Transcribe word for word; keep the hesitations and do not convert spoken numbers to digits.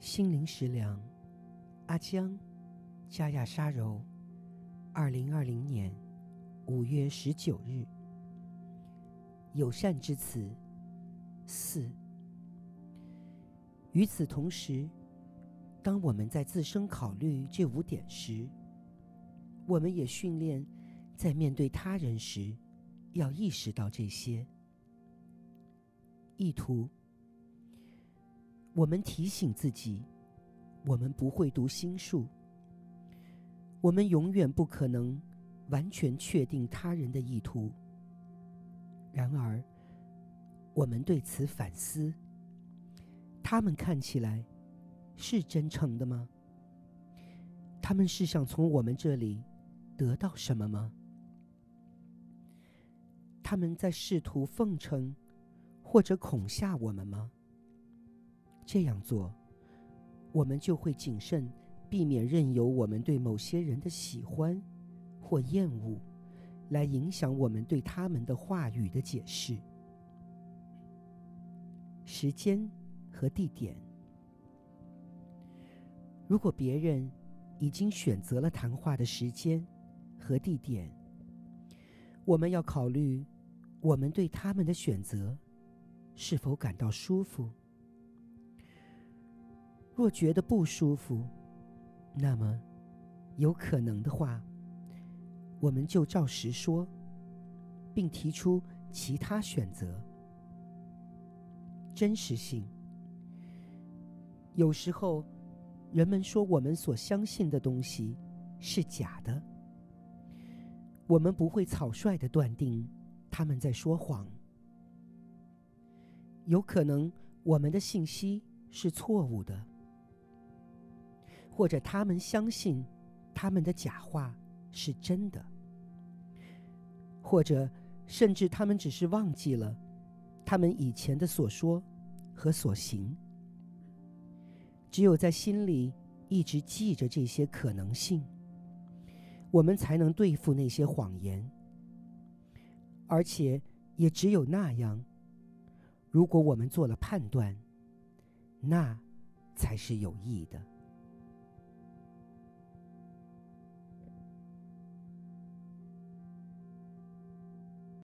心灵食粮，阿江，加亚沙柔，二零二零年五月十九日。友善之词四。与此同时，当我们在自身考虑这五点时，我们也训练在面对他人时要意识到这些。意图，我们提醒自己，我们不会读心术，我们永远不可能完全确定他人的意图。然而，我们对此反思，他们看起来是真诚的吗？他们是想从我们这里得到什么吗？他们在试图奉承或者恐吓我们吗？这样做，我们就会谨慎，避免任由我们对某些人的喜欢或厌恶来影响我们对他们的话语的解释。时间和地点，如果别人已经选择了谈话的时间和地点，我们要考虑我们对他们的选择是否感到舒服。若觉得不舒服，那么有可能的话，我们就照实说，并提出其他选择。真实性，有时候人们说我们所相信的东西是假的，我们不会草率地断定他们在说谎。有可能我们的信息是错误的，或者他们相信他们的假话是真的，或者甚至他们只是忘记了他们以前的所说和所行。只有在心里一直记着这些可能性，我们才能对付那些谎言。而且也只有那样，如果我们做了判断，那才是有益的。